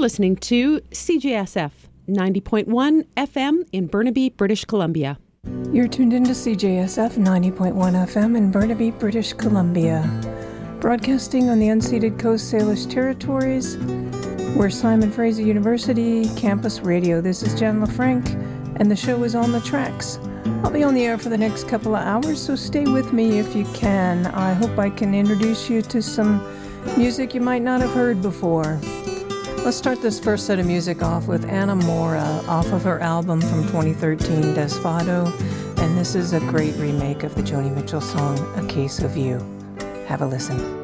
listening to CJSF 90.1 FM in Burnaby, British Columbia. You're tuned into CJSF 90.1 FM in Burnaby, British Columbia. Broadcasting on the unceded Coast Salish Territories. We're Simon Fraser University Campus Radio. This is Jen LaFranc, and the show is On the Tracks. I'll be on the air for the next couple of hours, so stay with me if you can. I hope I can introduce you to some music you might not have heard before. Let's start this first set of music off with Anna Mora off of her album from 2013, Desfado, and this is a great remake of the Joni Mitchell song, A Case of You. Have a listen.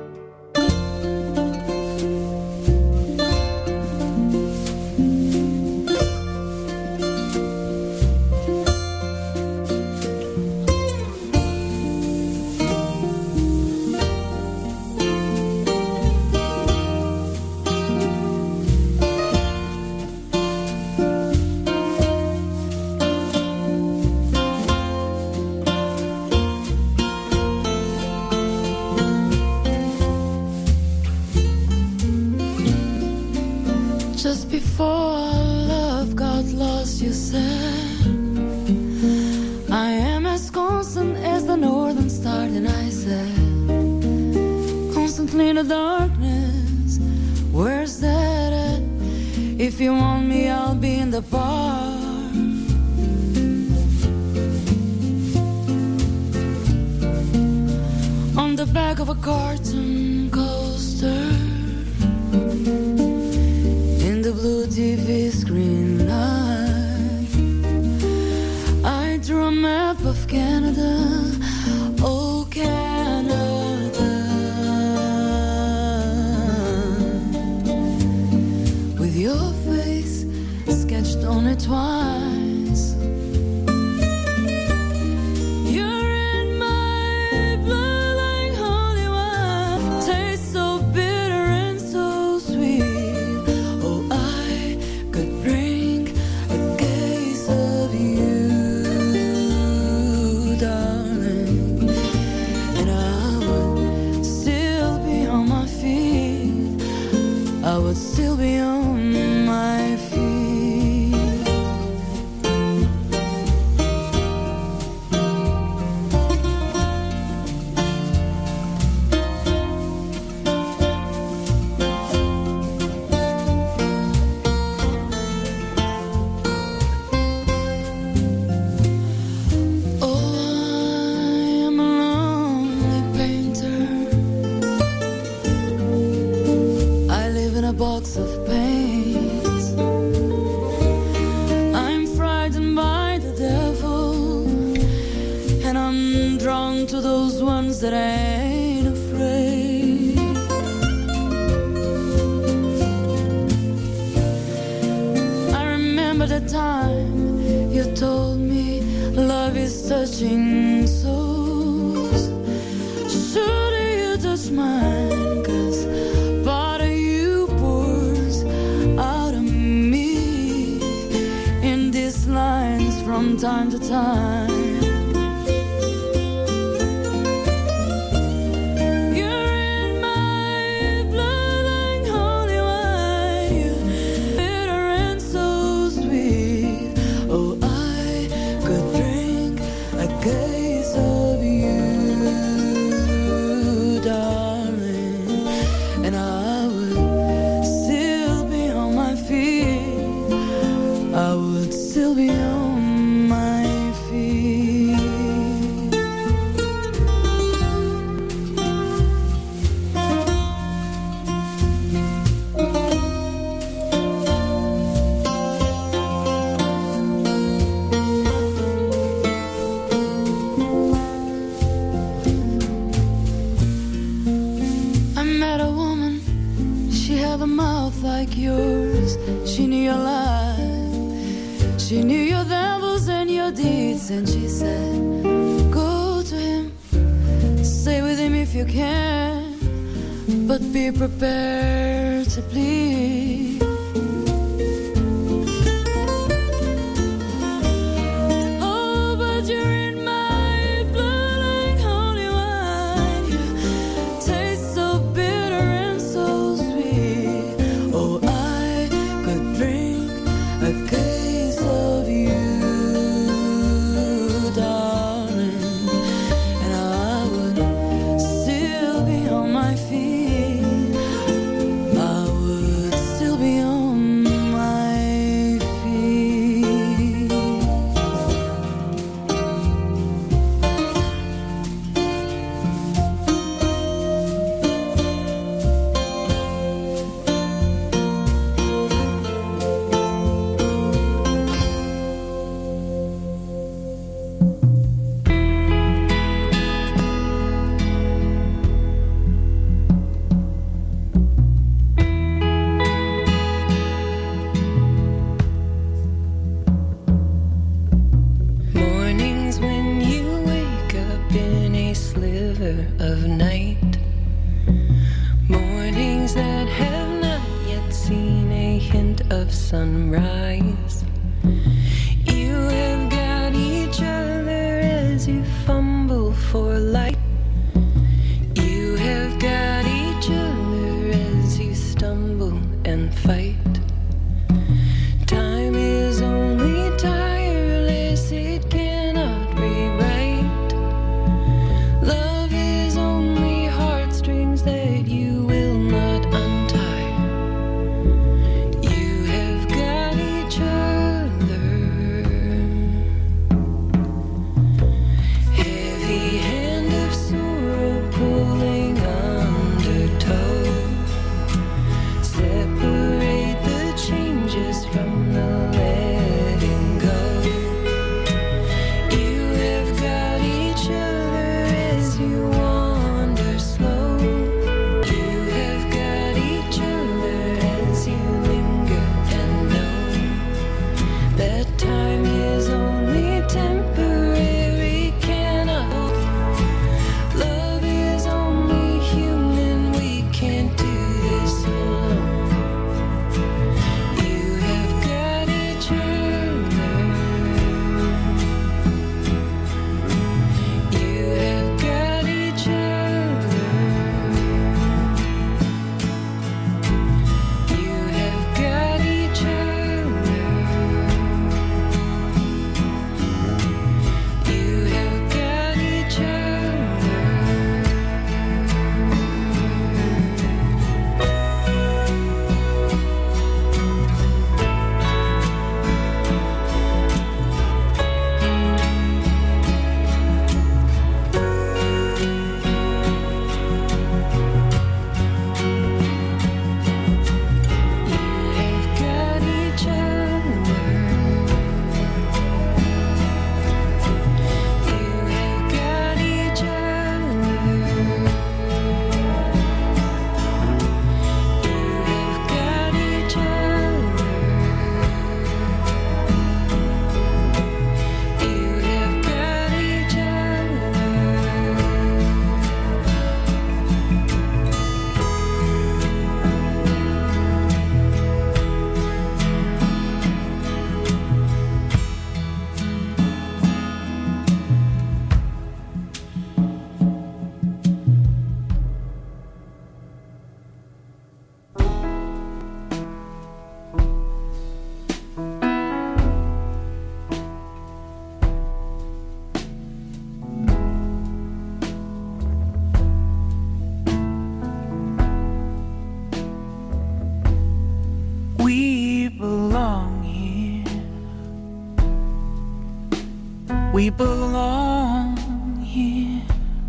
We belong here.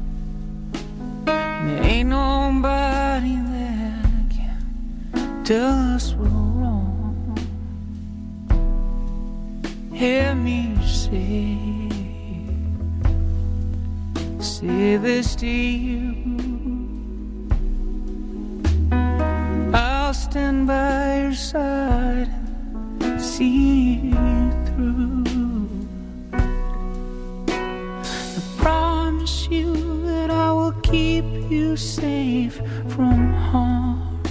There ain't nobody that can tell us we're wrong. Hear me say this to you. I'll stand by your side and see you through. You that I will keep you safe from harm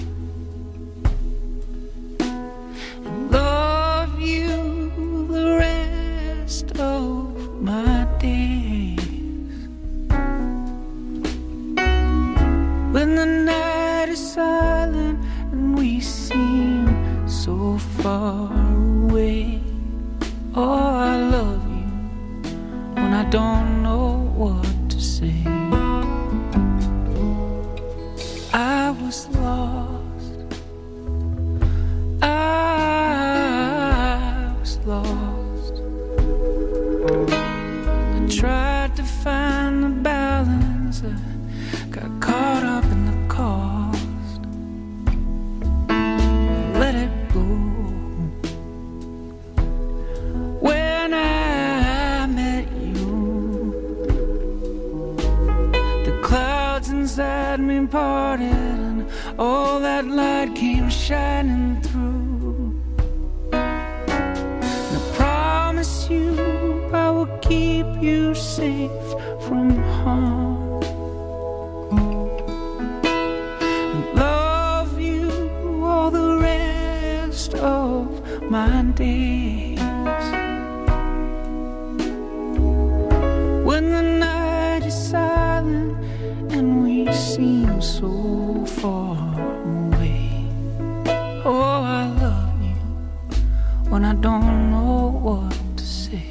and love you the rest of my days. When the night is silent and we seem so far away, shining through. And I promise you I will keep you safe from harm and love you all the rest of my days. When the night is silent and we seem so far away, oh, I love you when I don't know what to say.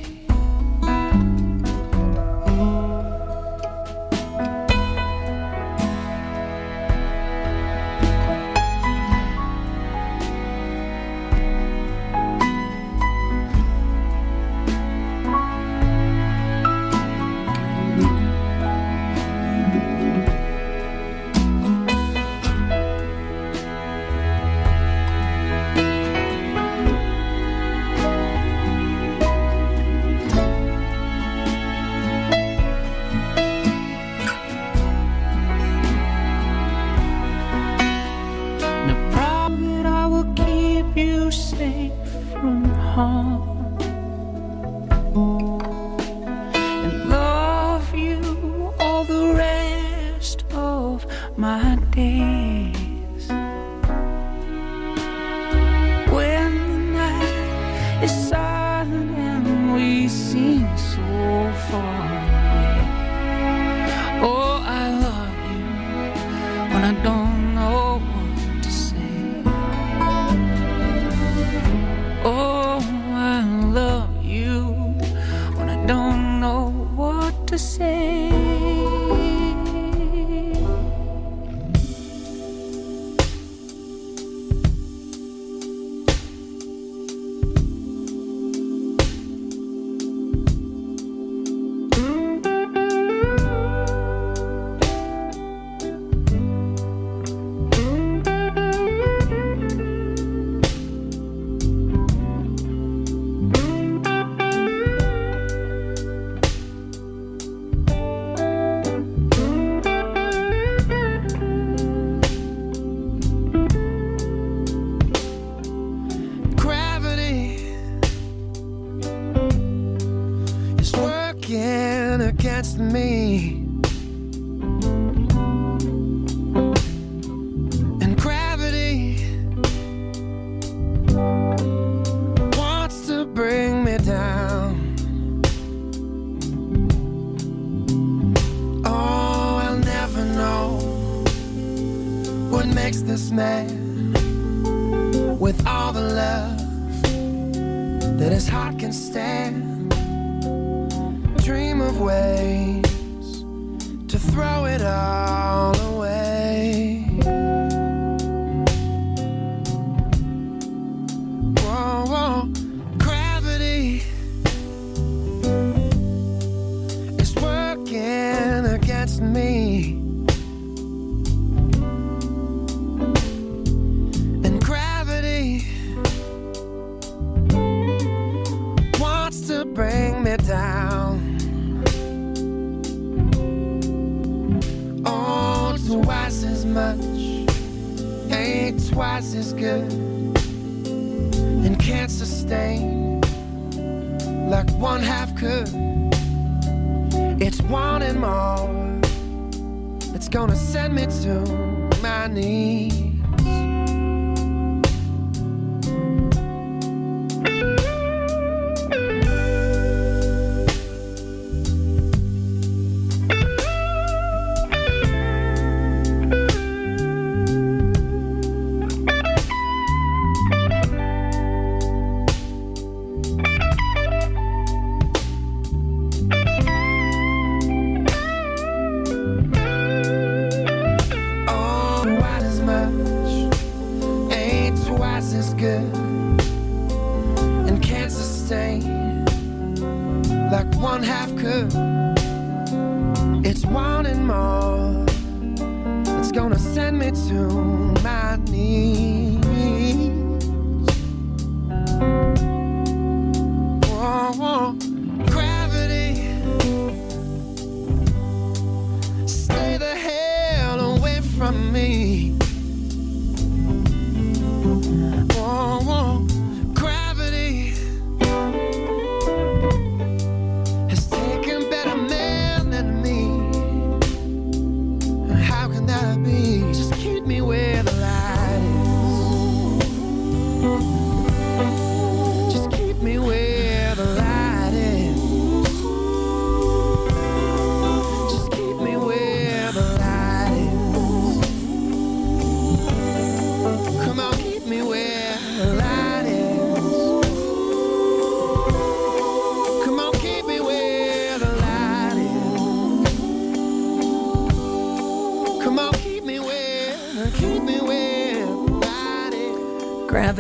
Against me, and gravity wants to bring me down. Oh, I'll never know what makes this man with all the love that his heart can stand. Dream of ways to throw it all away. Whoa, whoa. Gravity is working against me, and gravity wants to bring me down. Twice as much ain't twice as good, and can't sustain like one half could. It's wanting more, it's gonna send me to my knees. Like one half could. It's wanting more, it's gonna send me to my knees. Whoa, whoa. Gravity, stay the hell away from me.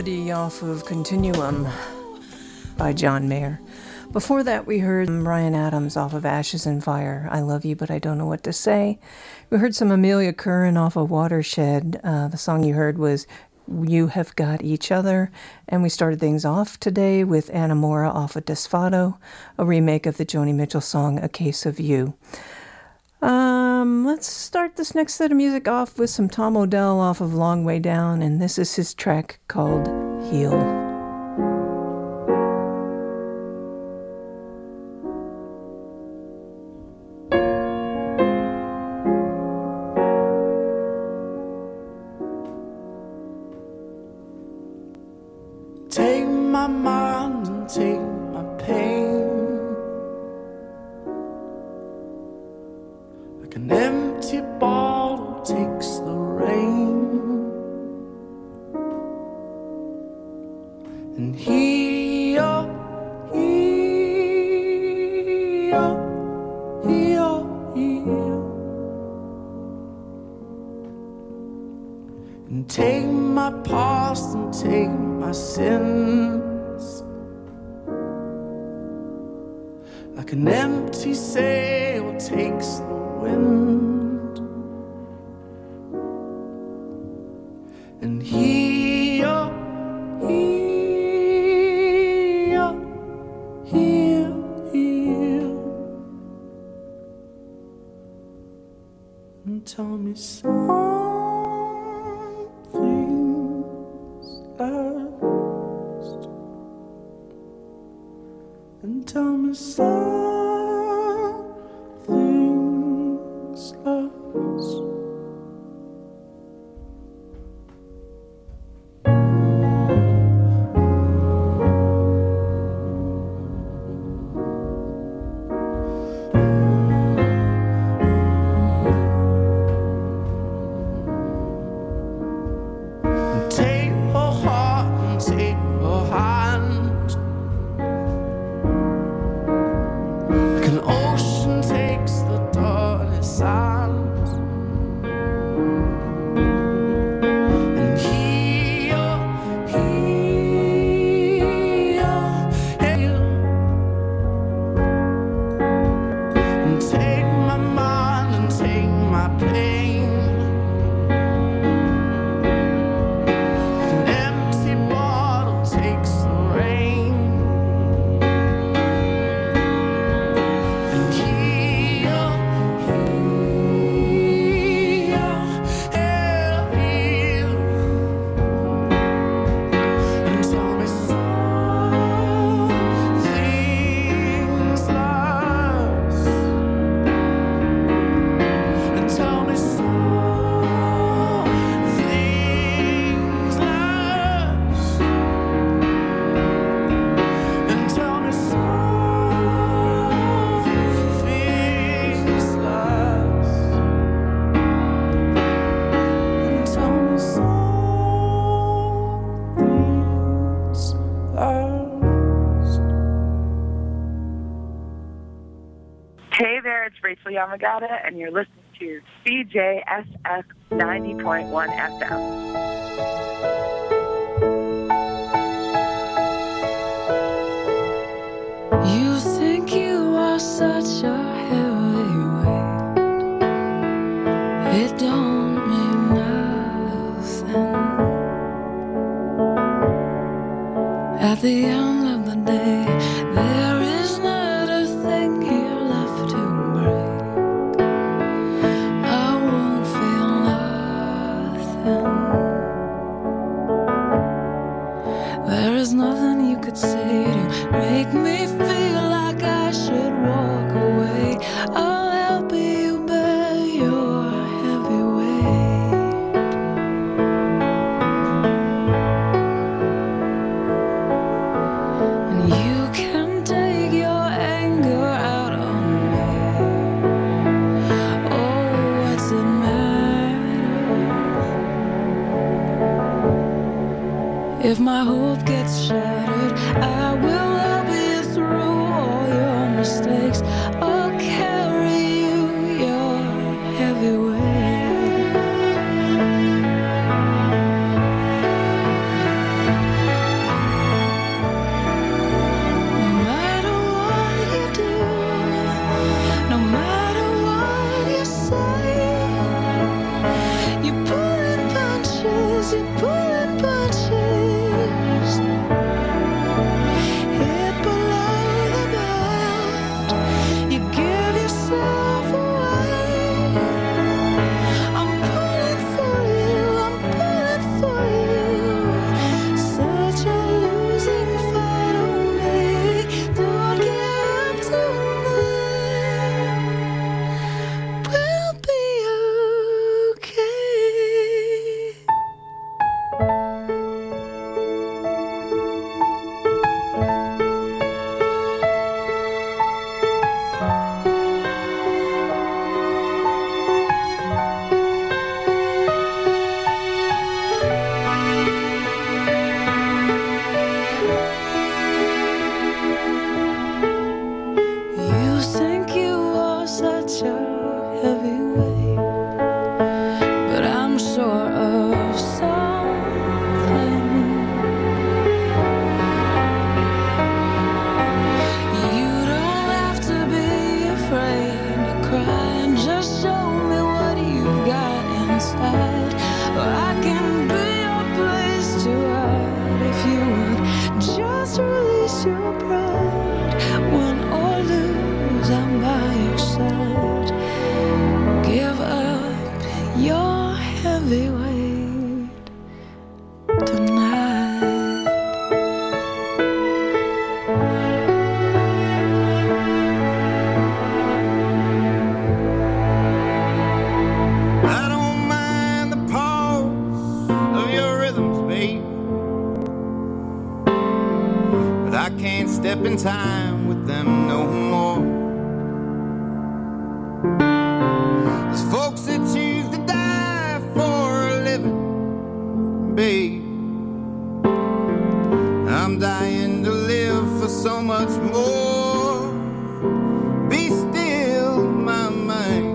Melody off of Continuum by John Mayer. Before that, we heard Bryan Adams off of Ashes and Fire, I Love You, But I Don't Know What to Say. We heard some Amelia Curran off of Watershed. The song you heard was You Have Got Each Other. And we started things off today with Anna Mora off of Desfado, a remake of the Joni Mitchell song A Case of You. Let's start this next set of music off with some Tom Odell off of Long Way Down, and this is his track called Heal. Take my mind and take my pain, like an empty bottle takes the rain, and heal, heal, heal, heal, and take my past and take my sins, like an empty sail takes the wind, and heal, heal, heal, heal, and tell me something's lost, and tell me something's lost. Take her heart and take her hand, like an ocean takes the dirty sand, and heal, heal, heal, and take my mind and take my pain, an empty bottle takes the rain, and heal, heal, heal, heal, and tell me something's lost, and tell me something's lost, and tell me something's lost, and tell me something's lost. Hey there, it's Rachel Yamagata, and you're listening to CJSF 90.1 FM. You think you are such a heavyweight. It don't mean nothing. At the end of the day, there is not a thing here left to break. I won't feel nothing. There is nothing you could say to make me feel like I should walk away. I'll help you bear your heavy weight. And you can take your anger out on me. Oh, what's it matter? If my hope gets shattered, I will help you through all your mistakes. I'll carry you your heavy weight. I can't step in time with them no more. There's folks that choose to die for a living, babe. I'm dying to live for so much more. Be still, my mind.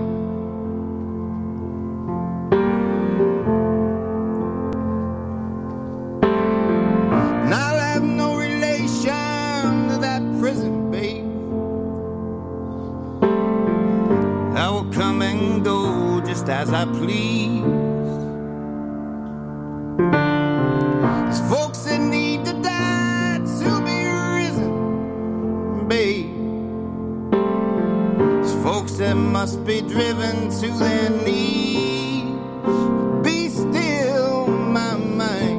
And I'll have no relation to that prison, babe. I will come and go just as I please. There's folks that need to die to be risen, babe. There's folks that must be driven to their knees. Be still, my mind.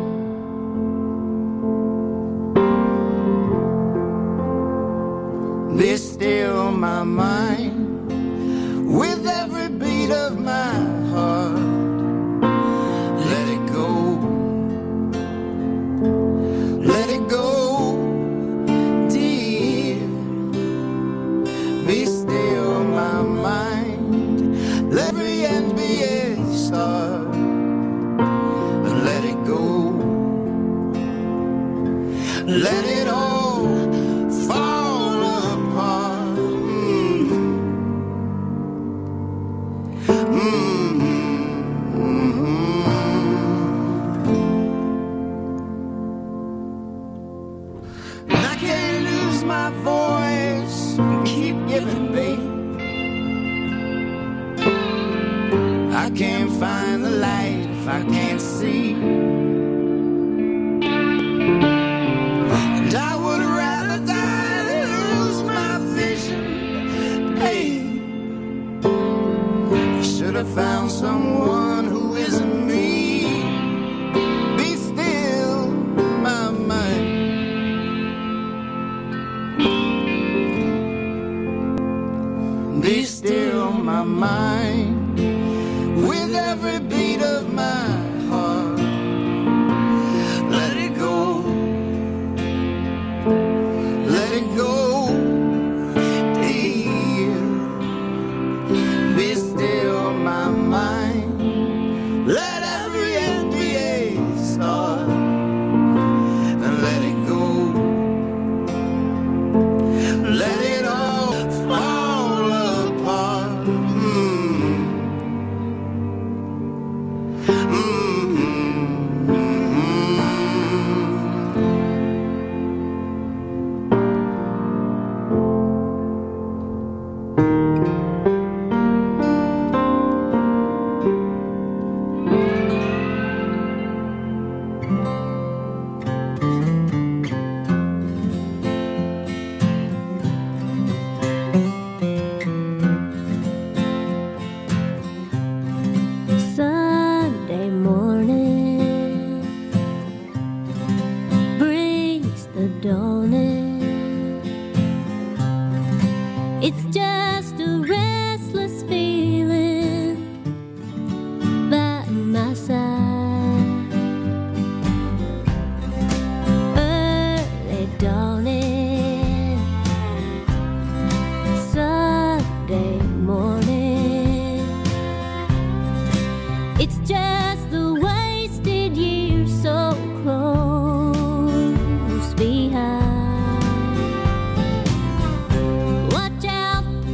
Be still, my mind. With every beat of my heart, let it go. Let it go, dear. Be still, my mind. Let every end be a start. And let it go. Let it all fall apart. And I can't lose my voice and keep giving, babe. I can't find the light if I can't see. And I would rather die than lose my vision, babe. I should have found someone who isn't me. Be still, my mind. Be still, my mind. With every beat of my heart, let it go. Let it go, dear. Be still, my mind. Let every end be a start. And let it go. Let it all fall apart. Sunday morning brings the dawning. It's just a restless feeling by my side. Early dawning, Sunday morning. It's just the wasted years so close behind. Watch out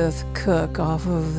Elizabeth Cook off of